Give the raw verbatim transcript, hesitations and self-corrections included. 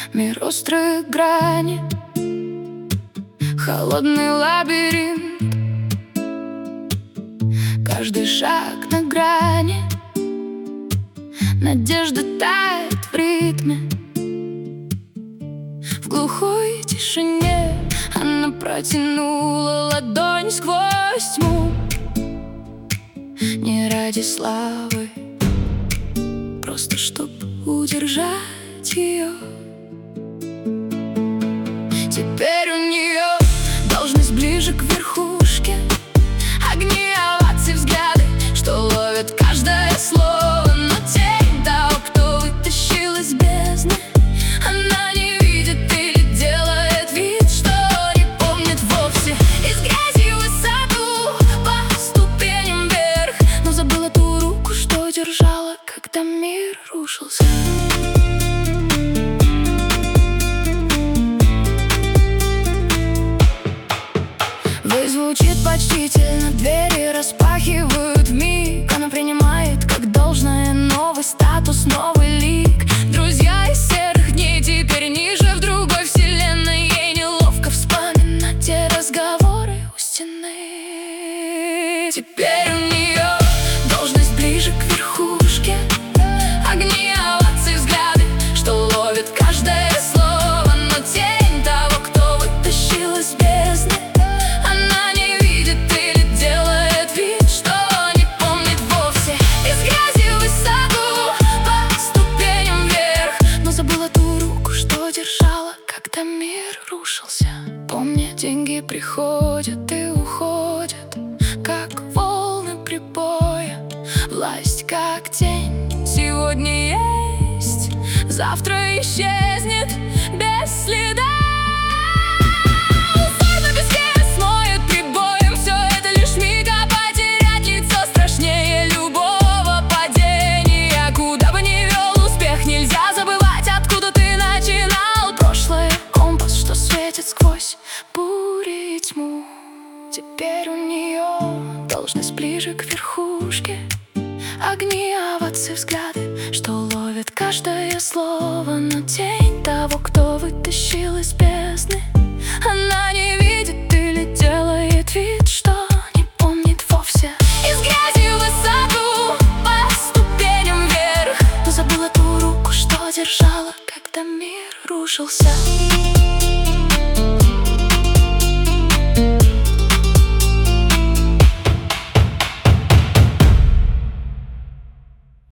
Мир острых граней, холодный лабиринт. Каждый шаг на грани, надежда тает в ритме. В глухой тишине она протянула ладонь сквозь тьму. Не ради славы, просто чтоб удержать ее. Теперь у нее должность ближе к верхушке. Огни, овации, взгляды, что ловят каждое слово. Но тень того, кто вытащил из бездны, она не видит или делает вид, что не помнит вовсе. Из грязи в высоту, по ступеням вверх, но забыла ту руку, что держала, когда мир рушился. Звучит почтительно, двери распахивают вмиг. Она принимает как должное новый статус, новый лик. Друзья из серых дней теперь ниже, в другой вселенной. Ей неловко вспоминать те разговоры у стены. Теперь у нее должность ближе к верхушке. Огни, овации, взгляды, что ловят каждое слово. Но тень того, кто вытащил из бездны, когда мир рушился. Помни, деньги приходят и уходят, как волны прибоя. Власть как тень сегодня есть, завтра исчезнет без следа. Узор на песке смоет прибоем, все это лишь миг, а потерять лицо страшнее любого падения. Куда бы ни вел успех, нельзя забывать, откуда ты начинал. Прошлое — компас, что светит сквозь бури и тьму. Теперь у нее должность ближе к верхушке. Огни, овации, взгляды, что ловят каждое слово. Но тень того, кто вытащил из бездны, она не видит или делает вид, что не помнит вовсе. Из грязи в высоту, по ступеням вверх, но забыла ту руку, что держала, когда мир рушился.